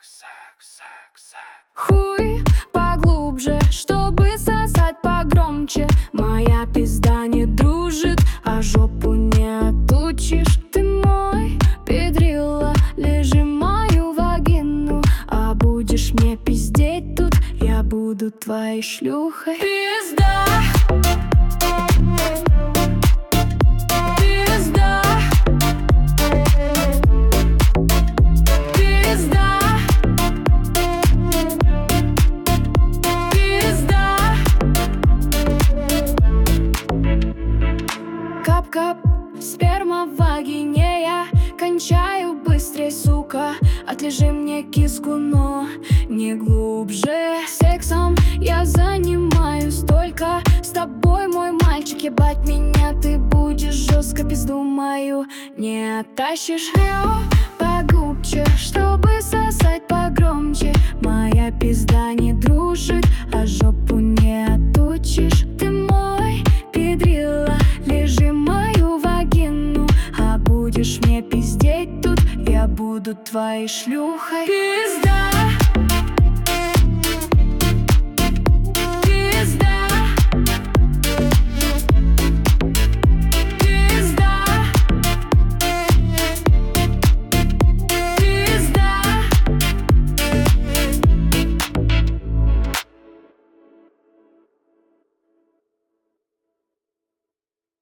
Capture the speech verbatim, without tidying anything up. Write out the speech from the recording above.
Хуй поглубже, чтобы сосать погромче. Моя пизда не дружит, а жопу не отучишь. Ты мой педрила, лежи мою вагину. А будешь мне пиздеть тут, я буду твоей шлюхой. Пизда. Пизда. Пизда. Пизда. Кап-кап, сперма в вагине, я кончаю быстрей, сука. Отлежи мне киску, но не глубже. Сексом я занимаюсь только с тобой, мой мальчик. Ебать меня ты будешь, жестко пизду мою не оттащишь. Лео погубче, чтобы сосать погромче. Моя пизда не дружит, а жопу не отучишь. Ты мой педрила, лежи мою вагину. А будешь мне пиздеть тут, я буду твоей шлюхой. Пизда.